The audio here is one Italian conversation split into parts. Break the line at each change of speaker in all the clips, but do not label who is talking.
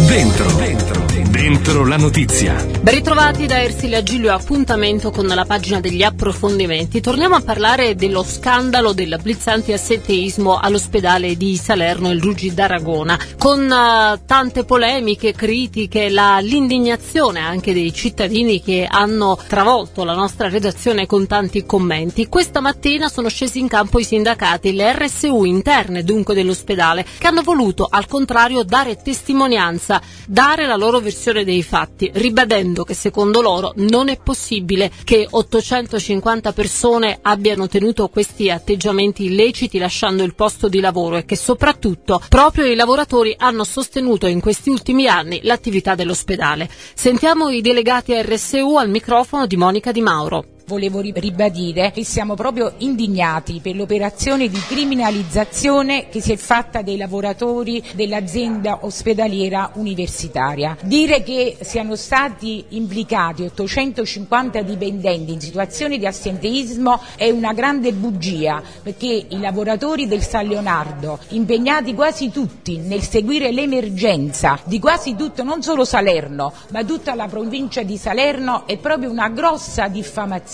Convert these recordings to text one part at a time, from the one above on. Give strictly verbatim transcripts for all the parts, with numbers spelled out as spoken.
Dentro, dentro, dentro la notizia.
Ben ritrovati da Ersilia Giglio, appuntamento con la pagina degli approfondimenti. Torniamo a parlare dello scandalo del blitz anti-assenteismo all'ospedale di Salerno, il Rugi d'Aragona, con uh, tante polemiche, critiche, la, l'indignazione anche dei cittadini che hanno travolto la nostra redazione con tanti commenti. Questa mattina sono scesi in campo i sindacati, le R S U interne dunque dell'ospedale, che hanno voluto al contrario dare testimonianza, dare la loro versione dei fatti, ribadendo che secondo loro non è possibile che ottocentocinquanta persone abbiano tenuto questi atteggiamenti illeciti lasciando il posto di lavoro e che soprattutto proprio i lavoratori hanno sostenuto in questi ultimi anni l'attività dell'ospedale. Sentiamo i delegati R S U al microfono di Monica Di Mauro.
Volevo ribadire che siamo proprio indignati per l'operazione di criminalizzazione che si è fatta dei lavoratori dell'azienda ospedaliera universitaria. Dire che siano stati implicati ottocentocinquanta dipendenti in situazioni di assenteismo è una grande bugia, perché i lavoratori del San Leonardo, impegnati quasi tutti nel seguire l'emergenza di quasi tutto, non solo Salerno, ma tutta la provincia di Salerno, è proprio una grossa diffamazione.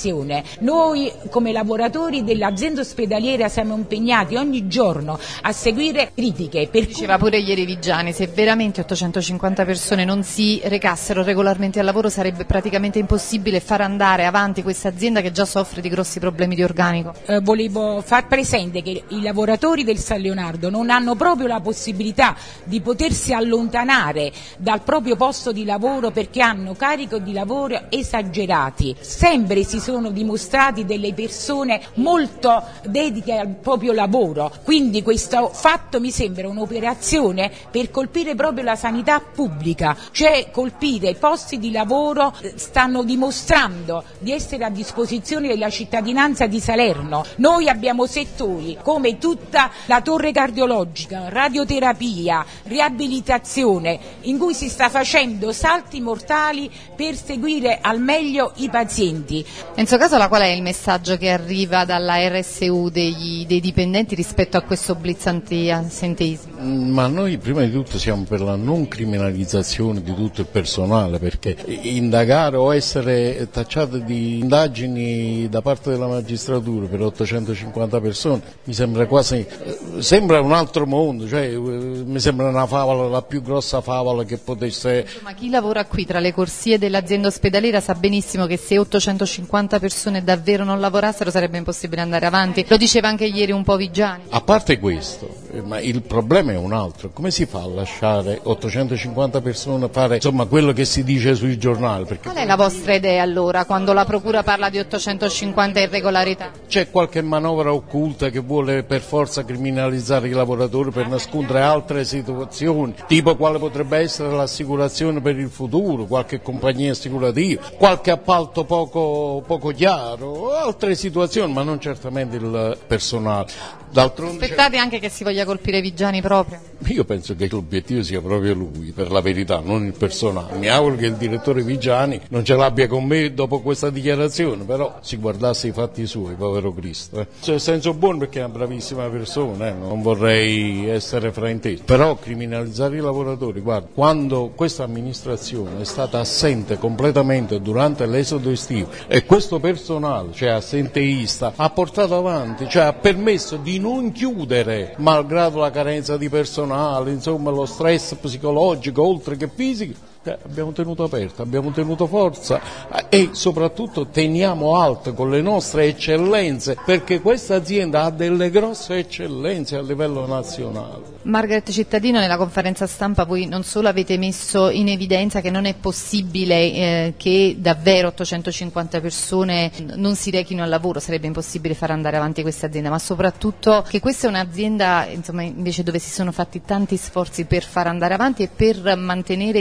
Noi come lavoratori dell'azienda ospedaliera siamo impegnati ogni giorno a seguire critiche. Per
Diceva pure ieri Vigiani, se veramente ottocentocinquanta persone non si recassero regolarmente al lavoro sarebbe praticamente impossibile far andare avanti questa azienda che già soffre di grossi problemi di organico.
Eh, volevo far presente che i lavoratori del San Leonardo non hanno proprio la possibilità di potersi allontanare dal proprio posto di lavoro perché hanno carico di lavoro esagerati. Sempre si sono sono dimostrati delle persone molto dediche al proprio lavoro, quindi questo fatto mi sembra un'operazione per colpire proprio la sanità pubblica, cioè colpire i posti di lavoro. Stanno dimostrando di essere a disposizione della cittadinanza di Salerno. Noi abbiamo settori come tutta la torre cardiologica, radioterapia, riabilitazione, in cui si sta facendo salti mortali per seguire al meglio i pazienti.
Enzo Casola, qual è il messaggio che arriva dalla R S U degli, dei dipendenti rispetto a questo blitz anti-assenteismo?
Ma noi prima di tutto siamo per la non criminalizzazione di tutto il personale, perché indagare o essere tacciati di indagini da parte della magistratura per ottocentocinquanta persone mi sembra quasi, sembra un altro mondo, cioè mi sembra una favola, la più grossa favola che potesse.
Ma chi lavora qui tra le corsie dell'azienda ospedaliera sa benissimo che se ottocentocinquanta persone davvero non lavorassero sarebbe impossibile andare avanti, lo diceva anche ieri un po' Vigiani.
A parte questo, ma il problema è un altro, come si fa a lasciare ottocentocinquanta persone fare insomma quello che si dice sui giornali? Perché
qual è la vostra idea allora quando la procura parla di ottocentocinquanta irregolarità?
C'è qualche manovra occulta che vuole per forza criminalizzare i lavoratori per nascondere altre situazioni, tipo quale potrebbe essere l'assicurazione per il futuro, qualche compagnia assicurativa, qualche appalto poco poco chiaro, altre situazioni, ma non certamente il personale. D'altronde
aspettate anche che si voglia colpire Vigiani proprio?
Io penso che l'obiettivo sia proprio lui, per la verità, non il personale. Mi auguro che il direttore Vigiani non ce l'abbia con me dopo questa dichiarazione, però si guardasse i fatti suoi, povero Cristo. Eh. Cioè, senso buono perché è una bravissima persona, eh. Non vorrei essere frainteso, però criminalizzare i lavoratori, guarda, quando questa amministrazione è stata assente completamente durante l'esodo estivo e questo personale, cioè assenteista, ha portato avanti, cioè ha permesso di non chiudere, malgrado la carenza di personale, insomma lo stress psicologico oltre che fisico. Eh, abbiamo tenuto aperto, abbiamo tenuto forza eh, e soprattutto teniamo alto con le nostre eccellenze, perché questa azienda ha delle grosse eccellenze a livello nazionale.
Margaret Cittadino, nella conferenza stampa voi non solo avete messo in evidenza che non è possibile eh, che davvero ottocentocinquanta persone non si rechino al lavoro, sarebbe impossibile far andare avanti questa azienda, ma soprattutto che questa è un'azienda insomma invece dove si sono fatti tanti sforzi per far andare avanti e per mantenere i livelli così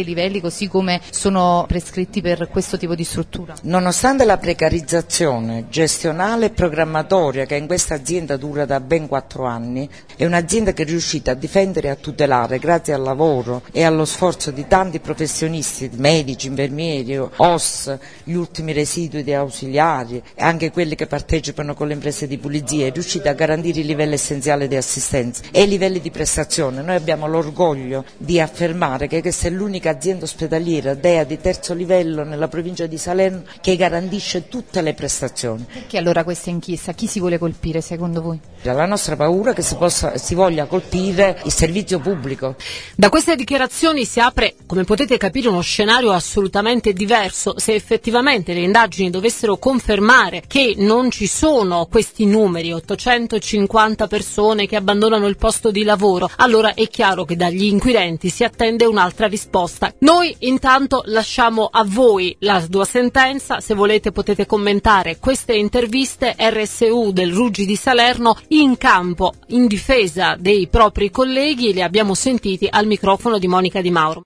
così come sono prescritti per questo tipo di struttura?
Nonostante la precarizzazione gestionale e programmatoria che in questa azienda dura da ben quattro anni, è un'azienda che è riuscita a difendere e a tutelare grazie al lavoro e allo sforzo di tanti professionisti, medici, infermieri, O S, gli ultimi residui di ausiliari e anche quelli che partecipano con le imprese di pulizia, è riuscita a garantire i livelli essenziali di assistenza e i livelli di prestazione. Noi abbiamo l'orgoglio di affermare che questa è l'unica azienda ospedaliera dea di terzo livello nella provincia di Salerno che garantisce tutte le prestazioni.
Perché allora questa inchiesta? Chi si vuole colpire secondo voi?
La nostra paura è che si, possa, si voglia colpire il servizio pubblico.
Da queste dichiarazioni si apre, come potete capire, uno scenario assolutamente diverso. Se effettivamente le indagini dovessero confermare che non ci sono questi numeri, ottocentocinquanta persone che abbandonano il posto di lavoro, allora è chiaro che dagli inquirenti si attende un'altra risposta. Noi intanto lasciamo a voi la tua sentenza. Se volete potete commentare queste interviste. R S U del Ruggi di Salerno in campo in difesa dei propri colleghi, li abbiamo sentiti al microfono di Monica Di Mauro.